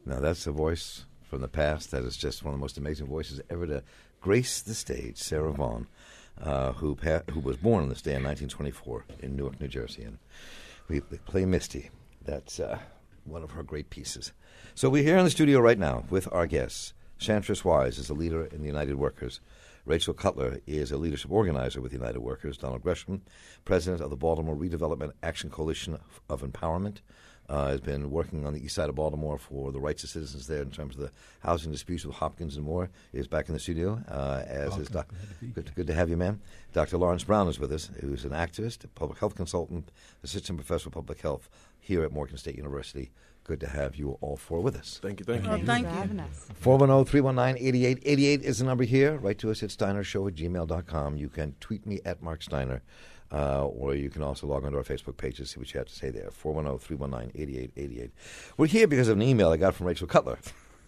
Now, that's a voice from the past that is just one of the most amazing voices ever to grace the stage, Sarah Vaughan, who was born on this day in 1924 in Newark, New Jersey. And we play Misty. That's one of her great pieces. So we're here in the studio right now with our guests. Shantress Wise is a leader in the United Workers. Rachel Cutler is a leadership organizer with United Workers. Donald Gresham, president of the Baltimore Redevelopment Action Coalition of Empowerment, has been working on the east side of Baltimore for the rights of citizens there in terms of the housing disputes with Hopkins and more. Is back in the studio, as is good to have you, ma'am. Dr. Lawrence Brown is with us, who's an activist, a public health consultant, assistant professor of public health here at Morgan State University. Good to have you all four with us. Thank you. Thank you for having us. 410-319-8888 is the number here. Write to us at steinershow@gmail.com. You can tweet me at Mark Steiner, or you can also log on to our Facebook page to see what you have to say there. 410-319-8888. We're here because of an email I got from Rachel Cutler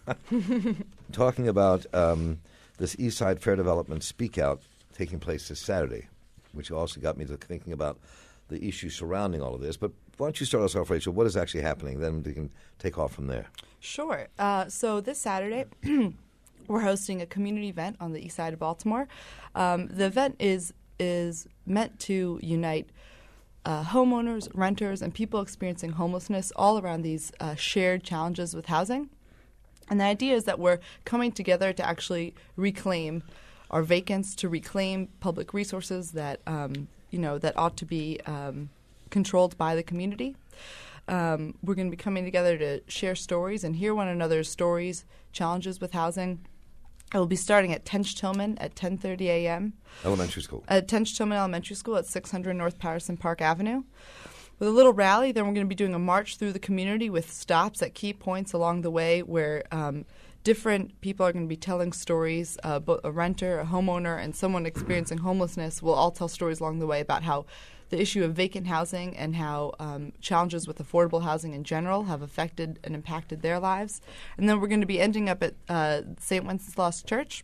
talking about this East Side Fair Development Speak Out taking place this Saturday, which also got me to thinking about the issues surrounding all of this. But why don't you start us off, Rachel? What is actually happening? Then we can take off from there. Sure. So this Saturday, we're hosting a community event on the east side of Baltimore. The event is meant to unite homeowners, renters, and people experiencing homelessness all around these shared challenges with housing. And the idea is that we're coming together to actually reclaim our vacants, to reclaim public resources that that ought to be controlled by the community. We're going to be coming together to share stories and hear one another's stories, challenges with housing. It will be starting at Tench Tillman at 10:30 a.m. Elementary school. At Tench Tillman Elementary School at 600 North Patterson Park Avenue. With a little rally, then we're going to be doing a march through the community with stops at key points along the way where different people are going to be telling stories. A renter, a homeowner, and someone experiencing homelessness will all tell stories along the way about how the issue of vacant housing and how challenges with affordable housing in general have affected and impacted their lives. And then we're going to be ending up at St. Wenceslaus Church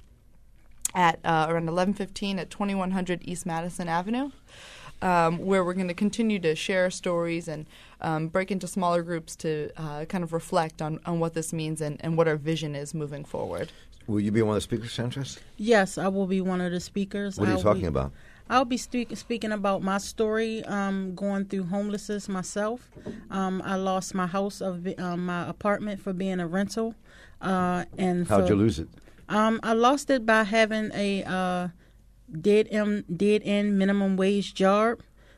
at around 11:15 at 2100 East Madison Avenue, where we're going to continue to share stories and break into smaller groups to kind of reflect on what this means and what our vision is moving forward. Will you be one of the speakers, Shantress? Yes, I will be one of the speakers. What are you talking about? I'll be speaking about my story, going through homelessness myself. I lost my house, my apartment, for being a rental. How'd you lose it? I lost it by having a dead end minimum wage job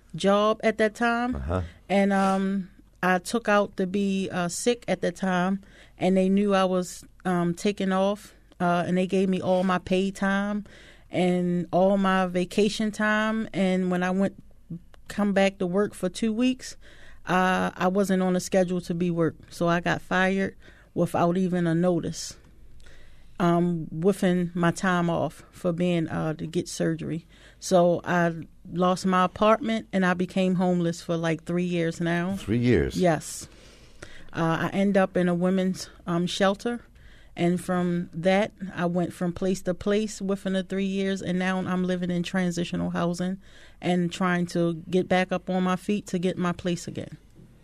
at that time. Uh-huh. And I took out to be sick at that time, and they knew I was taking off, and they gave me all my paid time and all my vacation time. And when I come back to work for 2 weeks, I wasn't on a schedule to be worked. So I got fired without even a notice, within my time off for being to get surgery. So I lost my apartment and I became homeless for like 3 years now. 3 years? Yes. I end up in a women's shelter. And from that, I went from place to place within the 3 years, and now I'm living in transitional housing and trying to get back up on my feet to get my place again.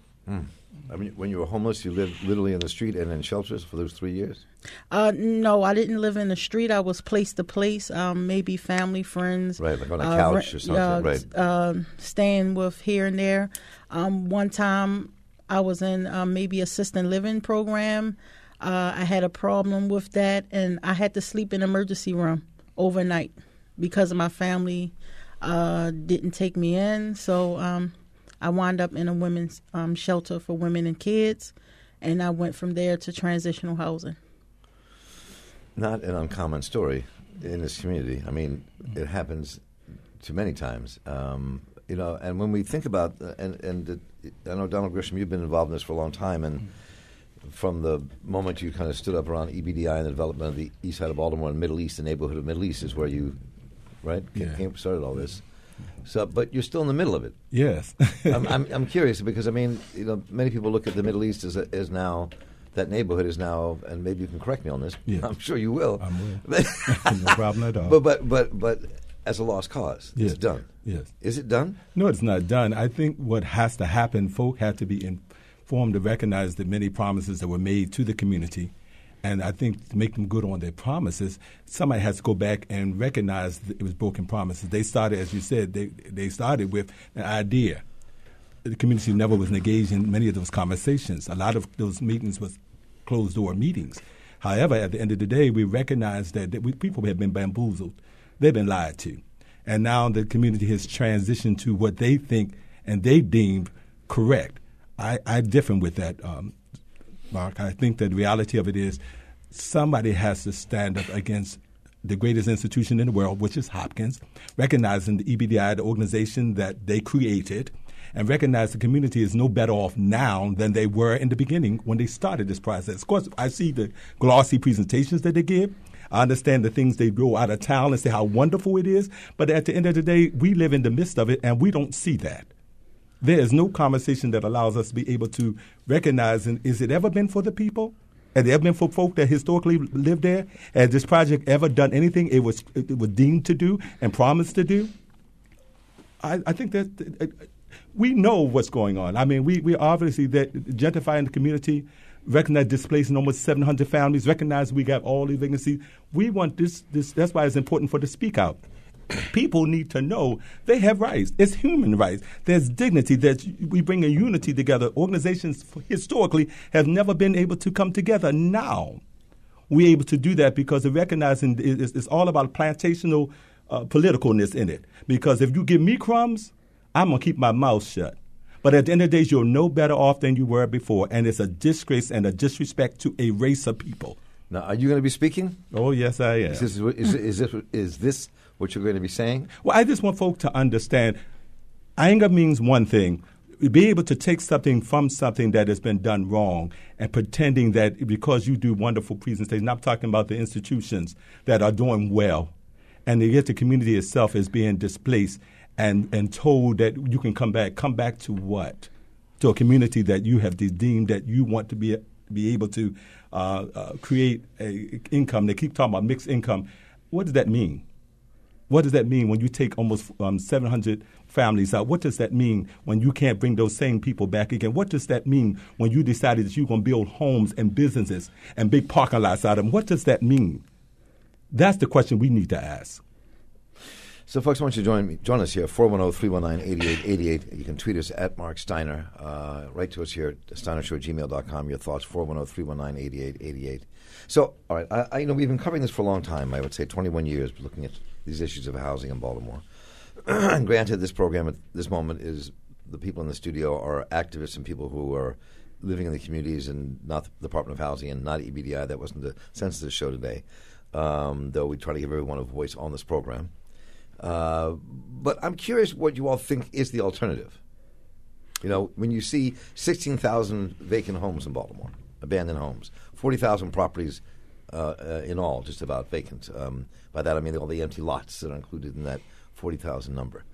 I mean, when you were homeless, you lived literally in the street and in shelters for those 3 years? No, I didn't live in the street. I was place to place, maybe family, friends. Right, like on a couch or something, right. Staying with here and there. One time I was in maybe assisted living program. I had a problem with that, and I had to sleep in emergency room overnight because of my family didn't take me in. So I wound up in a women's shelter for women and kids, and I went from there to transitional housing. Not an uncommon story in this community. I mean, it happens too many times. And when we think about, I know, Donald Gresham, you've been involved in this for a long time, and from the moment you kind of stood up around EBDI and the development of the east side of Baltimore and Middle East, the neighborhood of Middle East is where you, started all this. So, but you're still in the middle of it. Yes. I'm curious because, I mean, many people look at the Middle East as now, that neighborhood is now, and maybe you can correct me on this. Yeah. I'm sure you will. I will. No problem at all. But as a lost cause, yes. It's done. Yes. Is it done? No, it's not done. I think what has to happen, folk have to be for them to recognize the many promises that were made to the community. And I think to make them good on their promises, somebody has to go back and recognize that it was broken promises. They started, as you said, they started with an idea. The community never was engaged in many of those conversations. A lot of those meetings was closed-door meetings. However, at the end of the day, we recognize that people have been bamboozled. They've been lied to. And now the community has transitioned to what they think and they deemed correct. I differ with that, Mark. I think that the reality of it is somebody has to stand up against the greatest institution in the world, which is Hopkins, recognizing the EBDI, the organization that they created, and recognize the community is no better off now than they were in the beginning when they started this process. Of course, I see the glossy presentations that they give. I understand the things they go out of town and say how wonderful it is. But at the end of the day, we live in the midst of it, and we don't see that. There is no conversation that allows us to be able to recognize, and is it ever been for the people? Has it ever been for folk that historically lived there? Has this project ever done anything it was deemed to do and promised to do? I think that we know what's going on. I mean, we obviously that gentrifying the community, recognize displacing almost 700 families, recognize we got all these vacancies. We want this. That's why it's important for the speak out. People need to know they have rights. It's human rights. There's dignity. We bring a unity together. Organizations historically have never been able to come together. Now we're able to do that because of recognizing it's all about plantational politicalness in it. Because if you give me crumbs, I'm going to keep my mouth shut. But at the end of the day, you're no better off than you were before. And it's a disgrace and a disrespect to a race of people. Now, are you going to be speaking? Oh, yes, I am. Is this what you're going to be saying? Well, I just want folk to understand anger means one thing. Be able to take something from something that has been done wrong and pretending that because you do wonderful presentations, I'm talking about the institutions that are doing well, and yet the community itself is being displaced and told that you can come back. Come back to what? To a community that you have deemed that you want to be able to create a income. They keep talking about mixed income. What does that mean? What does that mean when you take almost 700 families out? What does that mean when you can't bring those same people back again? What does that mean when you decided that you're going to build homes and businesses and big parking lots out of them? What does that mean? That's the question we need to ask. So, folks, I want you to join us here, 410-319-8888. You can tweet us at Mark Steiner. Write to us here at steinershow@gmail.com. Your thoughts, 410-319-8888. So, all right, we've been covering this for a long time. I would say 21 years, looking at these issues of housing in Baltimore. And granted, this program at this moment is the people in the studio are activists and people who are living in the communities and not the Department of Housing and not EBDI. That wasn't the sense of the show today, though we try to give everyone a voice on this program. But I'm curious what you all think is the alternative. You know, when you see 16,000 vacant homes in Baltimore, abandoned homes, 40,000 properties in all, just about vacant. By that I mean all the empty lots that are included in that 40,000 number.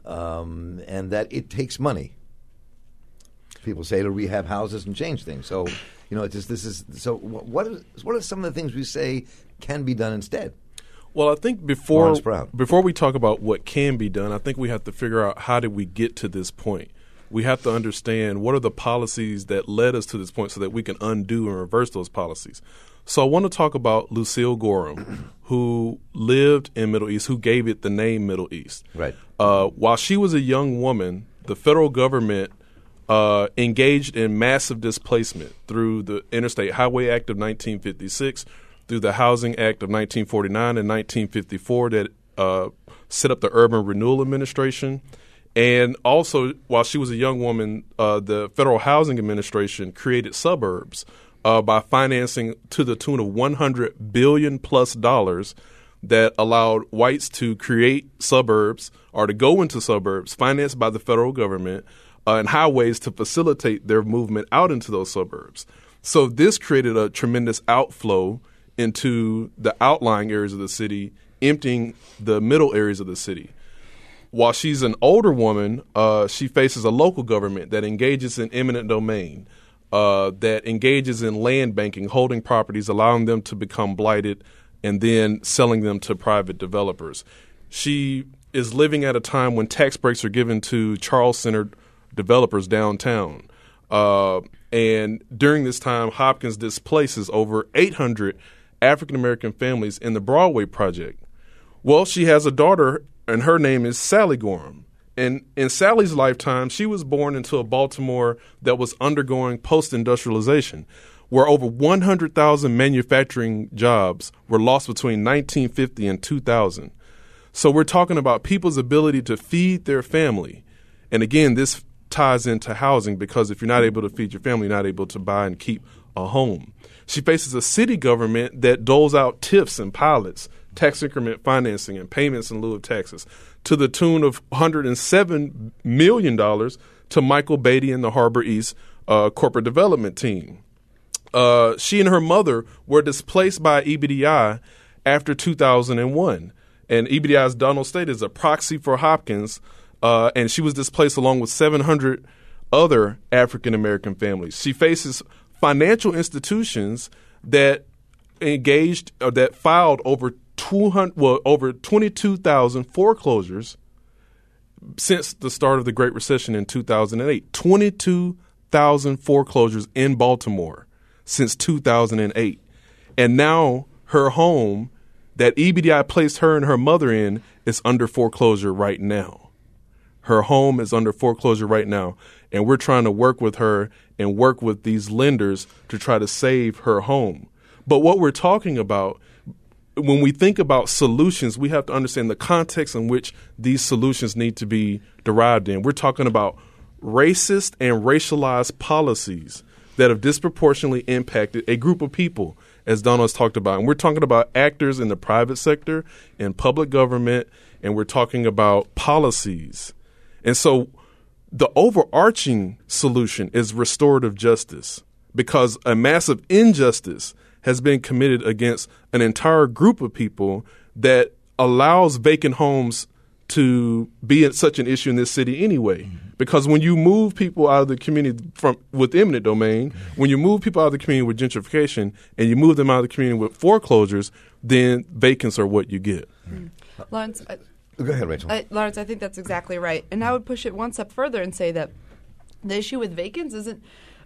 And that it takes money. People say to rehab houses and change things. So, you know, what are some of the things we say can be done instead? Well, I think before we talk about what can be done, I think we have to figure out how did we get to this point. We have to understand what are the policies that led us to this point so that we can undo and reverse those policies. So I want to talk about Lucille Gorham, who lived in Middle East, who gave it the name Middle East. Right. While she was a young woman, the federal government engaged in massive displacement through the Interstate Highway Act of 1956, through the Housing Act of 1949 and 1954 that set up the Urban Renewal Administration. And also, while she was a young woman, the Federal Housing Administration created suburbs by financing to the tune of $100 billion plus that allowed whites to create suburbs or to go into suburbs financed by the federal government and highways to facilitate their movement out into those suburbs. So this created a tremendous outflow into the outlying areas of the city, emptying the middle areas of the city. While she's an older woman, she faces a local government that engages in eminent domain, that engages in land banking, holding properties, allowing them to become blighted, and then selling them to private developers. She is living at a time when tax breaks are given to Charles-centered developers downtown. And during this time, Hopkins displaces over 800 African-American families in the Broadway Project. Well, she has a daughter, and her name is Sally Gorham. And in Sally's lifetime, she was born into a Baltimore that was undergoing post-industrialization, where over 100,000 manufacturing jobs were lost between 1950 and 2000. So we're talking about people's ability to feed their family. And again, this ties into housing, because if you're not able to feed your family, you're not able to buy and keep a home. She faces a city government that doles out TIFs and pilots, tax increment financing, and payments in lieu of taxes to the tune of $107 million to Michael Beatty and the Harbor East corporate development team. She and her mother were displaced by EBDI after 2001. And EBDI's Donald State is a proxy for Hopkins, and she was displaced along with 700 other African-American families. She faces financial institutions that engaged or that filed over 22,000 foreclosures since the start of the Great Recession in 2008. 22,000 foreclosures in Baltimore since 2008. And now her home that EBDI placed her and her mother in is under foreclosure right now. Her home is under foreclosure right now, and we're trying to work with her and work with these lenders to try to save her home. But what we're talking about, when we think about solutions, we have to understand the context in which these solutions need to be derived in. We're talking about racist and racialized policies that have disproportionately impacted a group of people, as Donna has talked about. And we're talking about actors in the private sector, in public government, and we're talking about policies. And so the overarching solution is restorative justice, because a massive injustice has been committed against an entire group of people that allows vacant homes to be such an issue in this city anyway. Because when you move people out of the community with eminent domain, when you move people out of the community with gentrification, and you move them out of the community with foreclosures, then vacants are what you get. Lawrence, go ahead, Rachel. Lawrence, I think that's exactly right. And I would push it one step further and say that the issue with vacants isn't,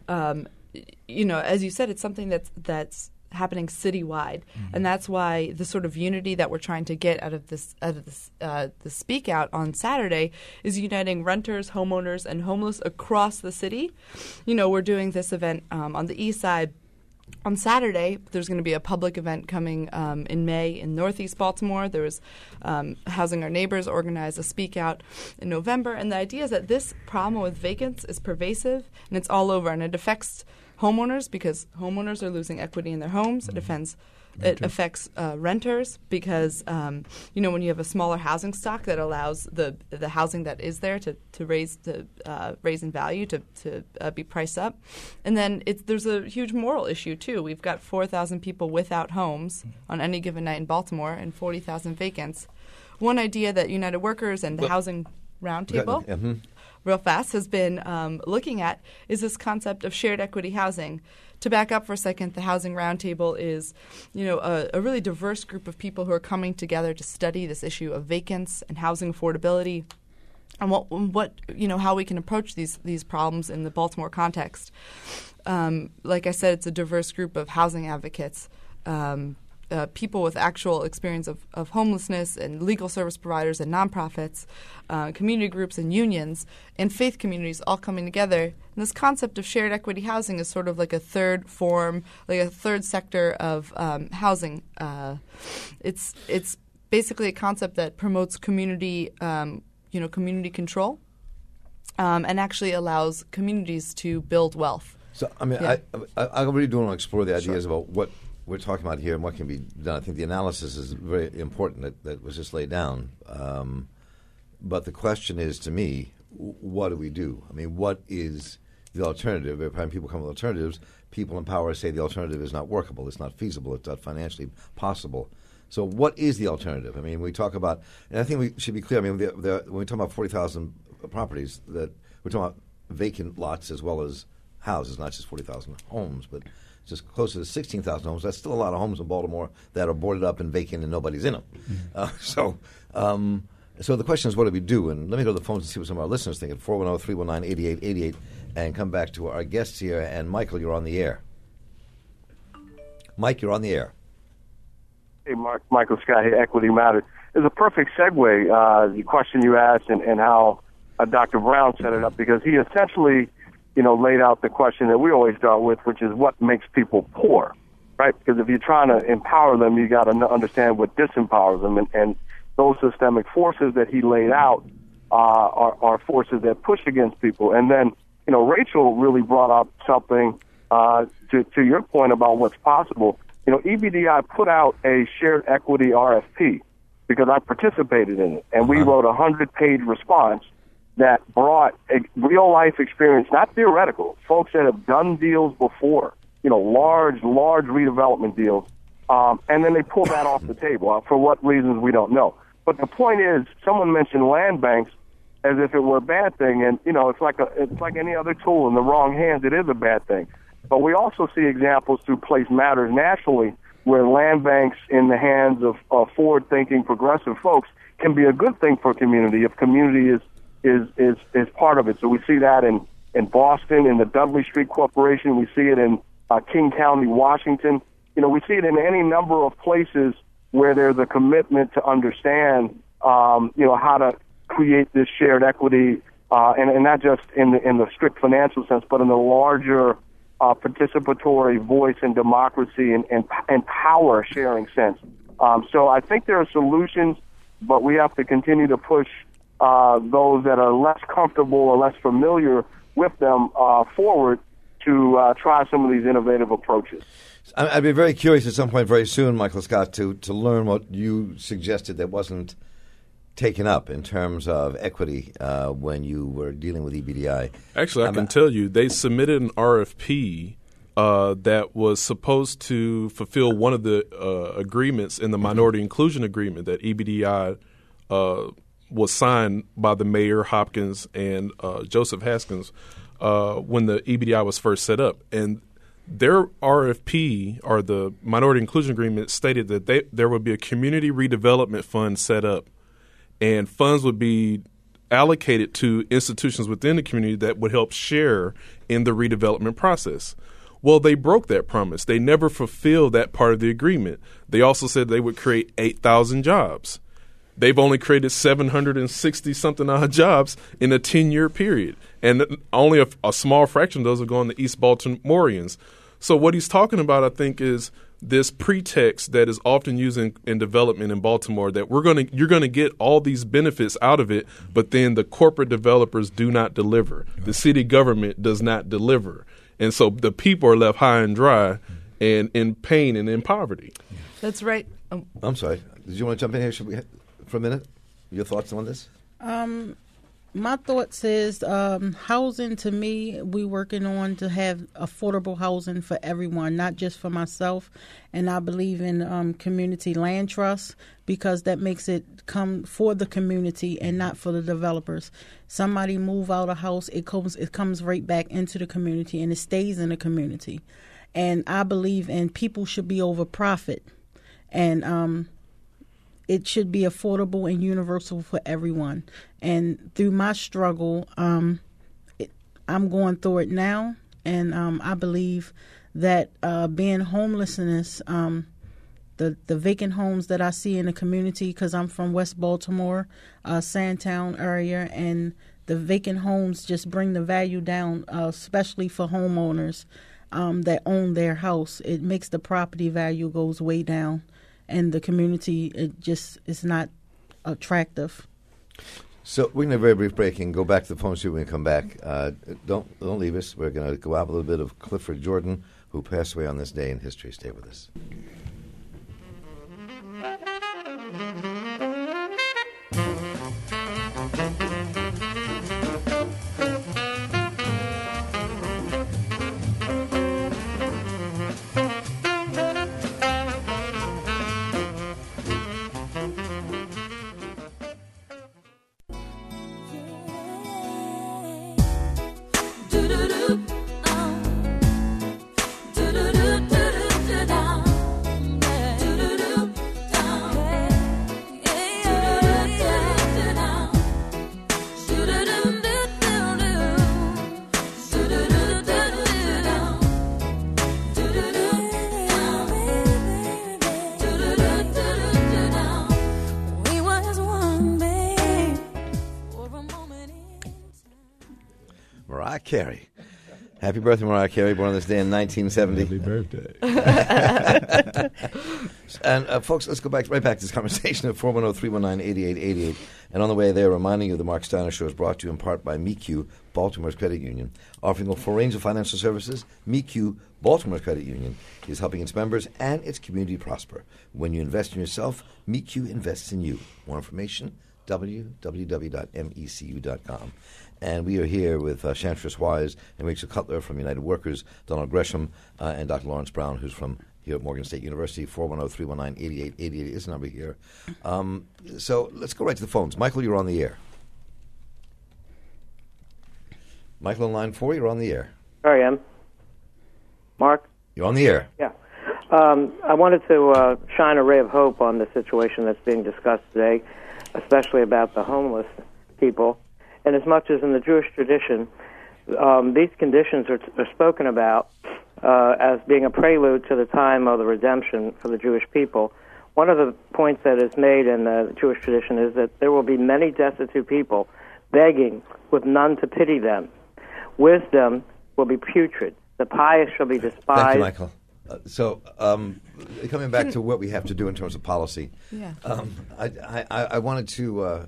as you said, it's something that's happening citywide, and that's why the sort of unity that we're trying to get out of this the Speak Out on Saturday is uniting renters, homeowners, and homeless across the city. We're doing this event on the east side on Saturday. There's going to be a public event coming in May in Northeast Baltimore. There was Housing Our Neighbors organized a Speak Out in November, and the idea is that this problem with vacants is pervasive and it's all over, and it affects homeowners because homeowners are losing equity in their homes. It affects renters because when you have a smaller housing stock that allows the housing that is there to raise in value to be priced up, and then there's a huge moral issue too. We've got 4,000 people without homes on any given night in Baltimore and 40,000 vacants. One idea that United Workers and the Housing Roundtable real fast has been looking at is this concept of shared equity housing. To back up for a second, the Housing Roundtable is, a really diverse group of people who are coming together to study this issue of vacants and housing affordability, and what how we can approach these problems in the Baltimore context. Like I said, it's a diverse group of housing advocates. People with actual experience of homelessness, and legal service providers and nonprofits, community groups and unions, and faith communities all coming together. And this concept of shared equity housing is sort of like a third form, like a third sector of housing. It's basically a concept that promotes community, community control, and actually allows communities to build wealth. So, I really do want to explore the ideas about what we're talking about here and what can be done. I think the analysis is very important that was just laid down. But the question is, to me, what do we do? What is the alternative? Every time people come with alternatives, people in power say the alternative is not workable, it's not feasible, it's not financially possible. So what is the alternative? We talk about, and I think we should be clear, when we talk about 40,000 properties, that we're talking about vacant lots as well as houses, not just 40,000 homes, but just closer to 16,000 homes. That's still a lot of homes in Baltimore that are boarded up and vacant and nobody's in them. So the question is, what do we do? And let me go to the phones and see what some of our listeners think at 410-319-8888 and come back to our guests here. And Michael, you're on the air. Mike, you're on the air. Hey, Michael Scott here, Equity Matters. It's a perfect segue, the question you asked and how Dr. Brown set it up, because he essentially, laid out the question that we always dealt with, which is what makes people poor, right? Because if you're trying to empower them, you got to understand what disempowers them. And those systemic forces that he laid out are forces that push against people. And then, Rachel really brought up something to your point about what's possible. EBDI put out a shared equity RFP because I participated in it, and we wrote a 100-page response that brought a real-life experience, not theoretical, folks that have done deals before, large redevelopment deals, and then they pulled that off the table. For what reasons, we don't know. But the point is, someone mentioned land banks as if it were a bad thing, and, it's like any other tool. In the wrong hands, it is a bad thing. But we also see examples through Place Matters nationally where land banks in the hands of forward-thinking, progressive folks can be a good thing for a community if community is part of it. So we see that in Boston, in the Dudley Street Corporation. We see it in King County, Washington. We see it in any number of places where there's a commitment to understand, how to create this shared equity, and not just in the strict financial sense, but in the larger participatory voice and democracy and power sharing sense. So I think there are solutions, but we have to continue to push those that are less comfortable or less familiar with them forward to try some of these innovative approaches. I'd be very curious at some point very soon, Michael Scott, to learn what you suggested that wasn't taken up in terms of equity when you were dealing with EBDI. Actually, I can tell you, they submitted an RFP that was supposed to fulfill one of the agreements in the Minority Inclusion Agreement that EBDI was signed by the Mayor Hopkins and Joseph Haskins when the EBDI was first set up. And their RFP, or the Minority Inclusion Agreement, stated that there would be a community redevelopment fund set up, and funds would be allocated to institutions within the community that would help share in the redevelopment process. Well, they broke that promise. They never fulfilled that part of the agreement. They also said they would create 8,000 jobs. They've only created 760-something odd jobs in a 10-year period, and only a small fraction of those are going to East Baltimoreans. So what he's talking about, I think, is this pretext that is often used in development in Baltimore, that you're going to get all these benefits out of it, but then the corporate developers do not deliver. The city government does not deliver. And so the people are left high and dry and in pain and in poverty. That's right. I'm sorry. Did you want to jump in here for a minute? Your thoughts on this? My thoughts is housing, to me, we working on to have affordable housing for everyone, not just for myself. And I believe in community land trust, because that makes it come for the community and not for the developers. Somebody move out a house, it comes right back into the community, and it stays in the community. And I believe in people should be over profit. And it should be affordable and universal for everyone. And through my struggle, I'm going through it now, and I believe that being homelessness, the vacant homes that I see in the community, because I'm from West Baltimore, Sandtown area, and the vacant homes just bring the value down, especially for homeowners that own their house. It makes the property value goes way down. And the community, it just is not attractive. So we're going to have a very brief break and go back to the phone shoot when we come back. Don't leave us. We're going to go out with a little bit of Clifford Jordan, who passed away on this day in history. Stay with us. Mariah Carey. Happy birthday, Mariah Carey, born on this day in 1970. Happy birthday. And folks, let's go right back to this conversation at 410-319-8888. And on the way there, reminding you the Mark Steiner Show is brought to you in part by MECU, Baltimore's credit union. Offering a full range of financial services, MECU, Baltimore's credit union, is helping its members and its community prosper. When you invest in yourself, MECU invests in you. More information, www.mecu.com. And we are here with Chantress Wise and Rachel Cutler from United Workers, Donald Gresham, and Dr. Lawrence Brown, who's from here at Morgan State University. 410-319-8888 is the number here. So let's go right to the phones. Michael, you're on the air. Michael on line 4, you're on the air. There I am. Mark? You're on the air. Yeah. I wanted to shine a ray of hope on the situation that's being discussed today, especially about the homeless people. And as much as in the Jewish tradition, these conditions are spoken about as being a prelude to the time of the redemption for the Jewish people. One of the points that is made in the Jewish tradition is that there will be many destitute people begging with none to pity them. Wisdom will be putrid. The pious shall be despised. Thank you, Michael. So coming back to what we have to do in terms of policy, I wanted to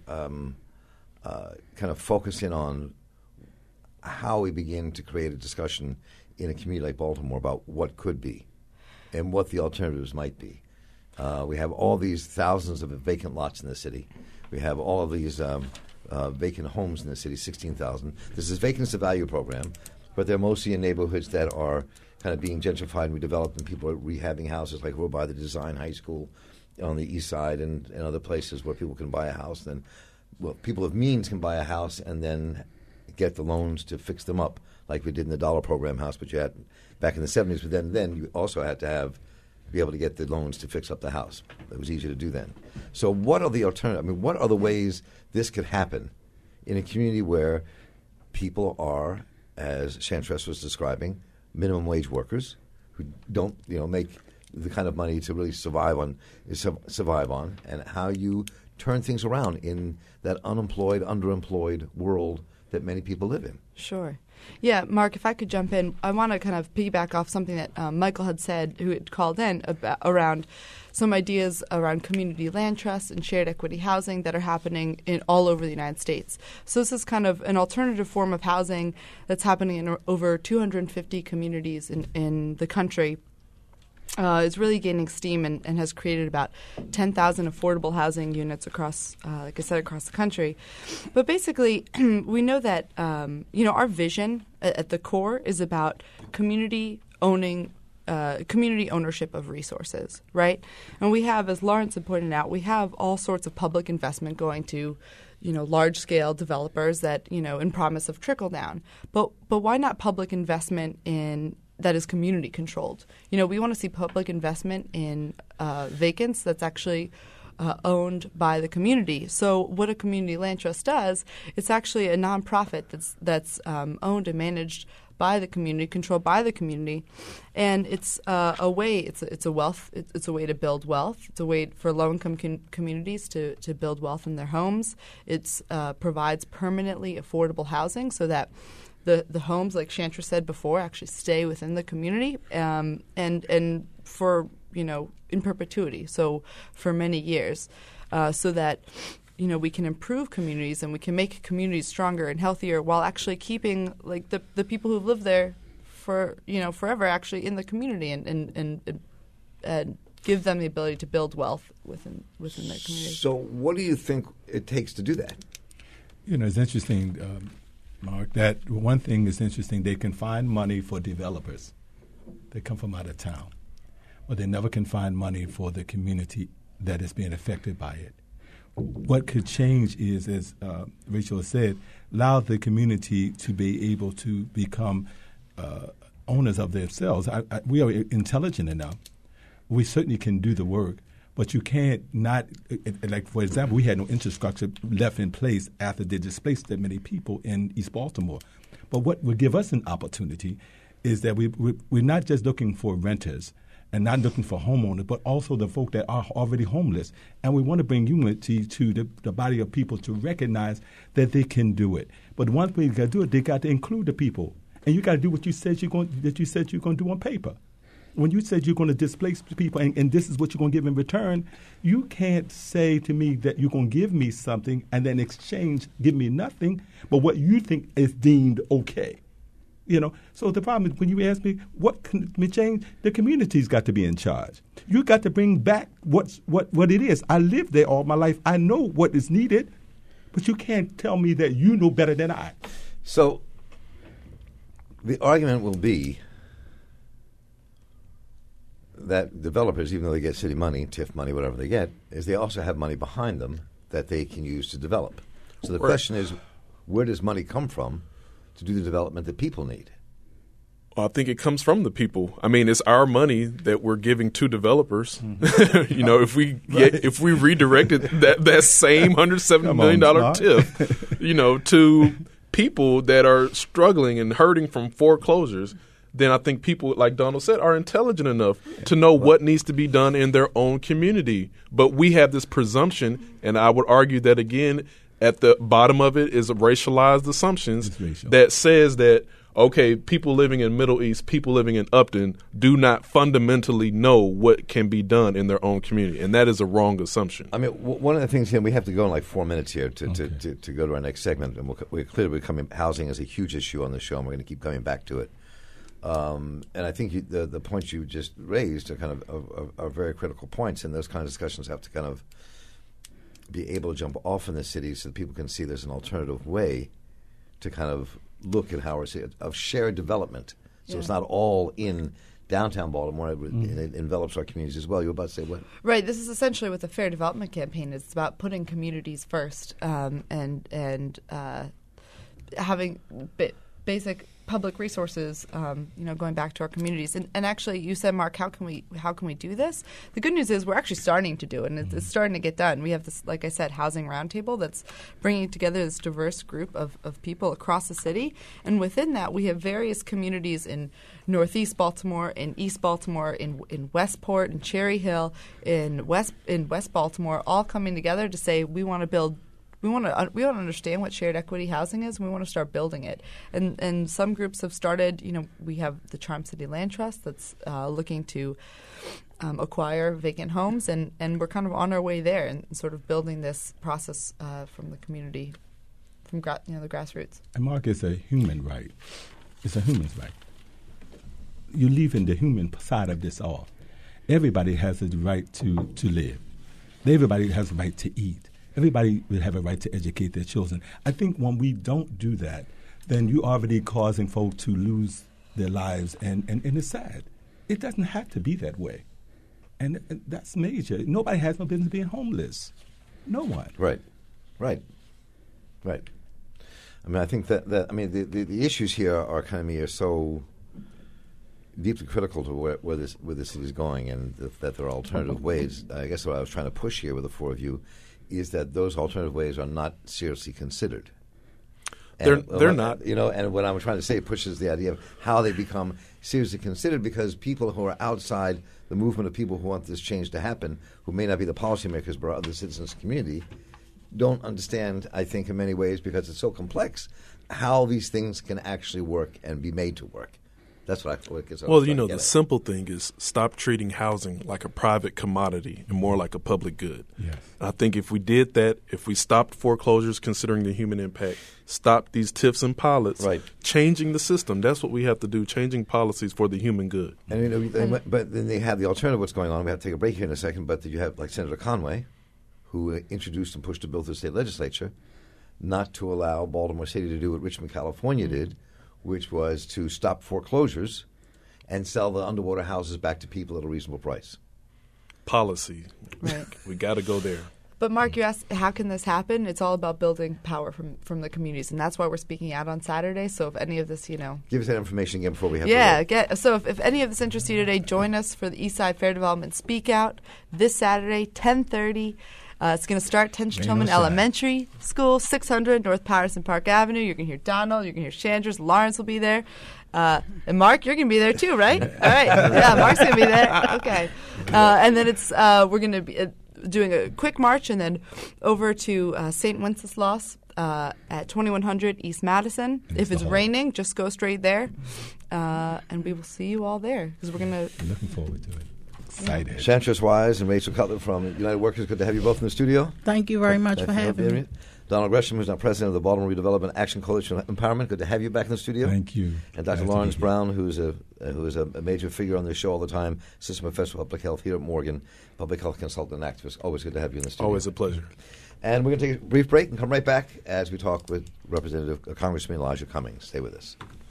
kind of focus in on how we begin to create a discussion in a community like Baltimore about what could be and what the alternatives might be. We have all these thousands of vacant lots in the city. We have all of these vacant homes in the city, 16,000. This is Vacancy to Value program, but they're mostly in neighborhoods that are kind of being gentrified and redeveloped, and people are rehabbing houses like over by the Design High School on the east side and other places where people can buy a house. Then, well, people of means can buy a house and then get the loans to fix them up, like we did in the Dollar Program house, but you had back in the 70s. But then you also had to be able to get the loans to fix up the house. It was easier to do then. So what are the alternatives? I mean, what are the ways this could happen in a community where people are, as Chantress was describing, minimum wage workers who don't, make the kind of money to really survive on, and how you turn things around in that unemployed, underemployed world that many people live in. Sure. Yeah, Mark, if I could jump in, I want to kind of piggyback off something that Michael had said, who had called in around some ideas around community land trusts and shared equity housing that are happening all over the United States. So this is kind of an alternative form of housing that's happening in over 250 communities in the country. Is really gaining steam and has created about 10,000 affordable housing units across, like I said, across the country. But basically, we know that our vision at the core is about community ownership of resources, right? And we have, as Lawrence had pointed out, we have all sorts of public investment going to large-scale developers that in promise of trickle down. But why not public investment that is community controlled? We want to see public investment in vacants that's actually owned by the community. So what a community land trust does, it's actually a nonprofit that's owned and managed by the community, controlled by the community, and it's a way. It's a way to build wealth. It's a way for low-income communities to build wealth in their homes. It provides permanently affordable housing so that the homes, like Chantress said before, actually stay within the community and for in perpetuity, so for many years, so that we can improve communities and we can make communities stronger and healthier while actually keeping like the people who've lived there for forever actually in the community and give them the ability to build wealth within their community. So what do you think it takes to do that? It's interesting. Mark, that one thing that's interesting, they can find money for developers. They come from out of town. But they never can find money for the community that is being affected by it. What could change is, as Rachel said, allow the community to be able to become owners of themselves. We are intelligent enough. We certainly can do the work. But you can't not, like, for example, we had no infrastructure left in place after they displaced that many people in East Baltimore. But what would give us an opportunity is that we're not just looking for renters and not looking for homeowners, but also the folk that are already homeless. And we want to bring unity to the body of people to recognize that they can do it. But one way you got to do it, they got to include the people. And you got to do what you said you're going to do on paper. When you said you're going to displace people and this is what you're going to give in return, you can't say to me that you're going to give me something and then in exchange give me nothing, but what you think is deemed okay. So the problem is when you ask me what can change, the community's got to be in charge. You got to bring back what it is. I lived there all my life. I know what is needed, but you can't tell me that you know better than I. So the argument will be that developers, even though they get city money, TIF money, whatever they get, is they also have money behind them that they can use to develop. So the question is, where does money come from to do the development that people need? Well, I think it comes from the people. I mean, it's our money that we're giving to developers. If we redirected that same $170 million TIF, to people that are struggling and hurting from foreclosures, then I think people, like Donald said, are intelligent enough to know what needs to be done in their own community. But we have this presumption, and I would argue that, again, at the bottom of it is racialized assumptions that says that, okay, people living in Middle East, people living in Upton do not fundamentally know what can be done in their own community. And that is a wrong assumption. I mean, one of the things here, we have to go in like 4 minutes here to go to our next segment. And we're clearly becoming, housing is a huge issue on the show, and we're going to keep coming back to it. And I think the points you just raised are kind of are very critical points, and those kind of discussions have to kind of be able to jump off in the city so that people can see there's an alternative way to kind of look at how we're of shared development. So it's not all in downtown Baltimore. It envelops our communities as well. You were about to say what? Right. This is essentially what the Fair Development Campaign is. It's about putting communities first and having basic public resources, going back to our communities. And actually, you said, Mark, how can we do this? The good news is we're actually starting to do it, and it's starting to get done. We have this, like I said, housing roundtable that's bringing together this diverse group of people across the city. And within that, we have various communities in Northeast Baltimore, in East Baltimore, in Westport, in Cherry Hill, in West Baltimore, all coming together to say we want to build. We want to understand what shared equity housing is, and we want to start building it. And some groups have started. We have the Charm City Land Trust that's looking to acquire vacant homes, and we're kind of on our way there and sort of building this process from the community, from the grassroots. And Mark, it's a human right. It's a human right. You leave in the human side of this all. Everybody has the right to live. Everybody has the right to eat. Everybody will have a right to educate their children. I think when we don't do that, then you're already causing folks to lose their lives, and it's sad. It doesn't have to be that way. And that's major. Nobody has no business being homeless. No one. Right. I mean, I think that the issues here are so deeply critical to where the city is going, and that there are alternative ways. I guess what I was trying to push here with the four of you is that those alternative ways are not seriously considered. They're not. And what I'm trying to say pushes the idea of how they become seriously considered, because people who are outside the movement of people who want this change to happen, who may not be the policymakers but are other citizens of the community, don't understand, I think, in many ways, because it's so complex, how these things can actually work and be made to work. That's what I feel like. Well, the simple thing is stop treating housing like a private commodity and more like a public good. Yes. I think if we did that, if we stopped foreclosures considering the human impact, stopped these TIFs and pilots, right, changing the system, that's what we have to do, changing policies for the human good. And but then they have the alternative. What's going on? We have to take a break here in a second. But you have like Senator Conway, who introduced and pushed a bill through the state legislature not to allow Baltimore City to do what Richmond, California did, which was to stop foreclosures and sell the underwater houses back to people at a reasonable price. Policy. Right. We got to go there. But Mark, you asked, how can this happen? It's all about building power from the communities, and that's why we're speaking out on Saturday. So if any of this, Give us that information again before we have to so if any of this interests you today, join us for the Eastside Fair Development Speak Out this Saturday, 10:30. It's going to start at Rain or Tench-Tillman shine. Elementary School, 600 North Patterson Park Avenue. You're going to hear Donald. You're going to hear Chandras. Lawrence will be there. And Mark, you're going to be there too, right? All right. Yeah, Mark's going to be there. Okay. And then it's we're going to be doing a quick march and then over to St. Wenceslaus at 2100 East Madison. If it's raining, just go straight there. And we will see you all there because we're going to. Looking forward to it. Excited. Chantress Wise and Rachel Cutler from United Workers, good to have you both in the studio. Thank you very much for Thank you having me. Donald Gresham, who's now president of the Baltimore Redevelopment Action Coalition Empowerment, good to have you back in the studio. Thank you. And Dr. Glad to Lawrence be here. Brown, who is a major figure on this show all the time, assistant professor of public health here at Morgan, public health consultant and activist. Always good to have you in the studio. Always a pleasure. And we're going to take a brief break and come right back as we talk with Congressman Elijah Cummings. Stay with us.